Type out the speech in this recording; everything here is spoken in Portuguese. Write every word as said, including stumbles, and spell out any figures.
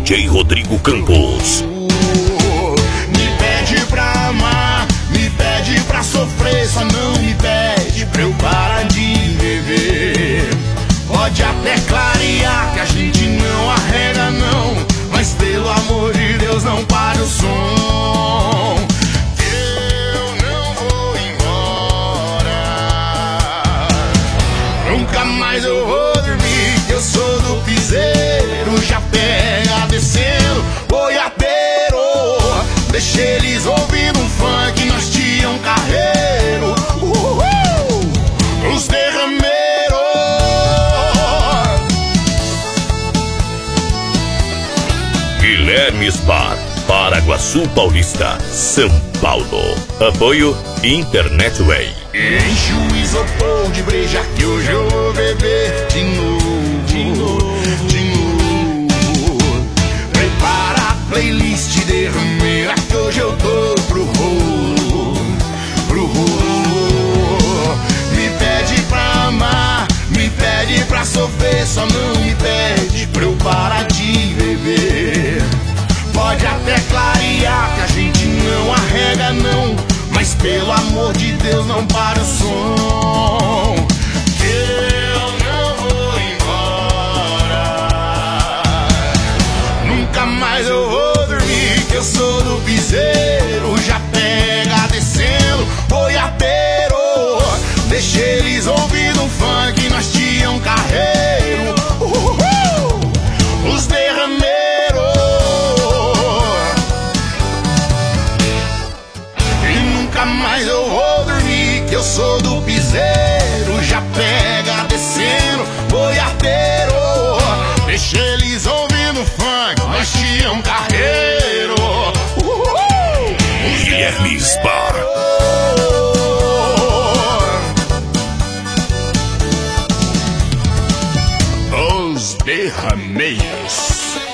J Rodrigo Campos. Me pede pra amar, me pede pra sofrer, só não me pede pra eu parar de beber. Pode até clarear que a gente não arrega não, mas pelo amor de Deus não pare o som. Eu não vou embora, nunca mais eu vou dormir, que eu sou do piseiro, já pega descendo, boiadeiro. Deixa eles ouvindo um funk, nós tinha um carreiro. Uhul! Os derrameiros. Guilherme Bar, Paraguaçu Paulista, São Paulo. Apoio Internet Way. Enche o isopor de breja que hoje eu vou beber de novo, de novo, de novo. Prepara a playlist derrameira que hoje eu tô pro rolo, pro rolo. Me pede pra amar, me pede pra sofrer, só não me pede pra eu parar de beber. Pode até clarear que a gente não arrega não, mas pelo amor de Deus não para o som. Eu não vou embora, nunca mais eu vou dormir, que eu sou do piseiro, já pega descendo, boiadeiro. Deixa eles ouvindo um funk, nós tinha um carreiro. Uhul! Os derrameiros. Nunca mais eu vou dormir, que eu sou do piseiro, já pega descendo, boiadeiro. Deixa eles ouvindo funk, nós tinha um carreiro. Uhul! Guilherme Bar. Os derrameiros.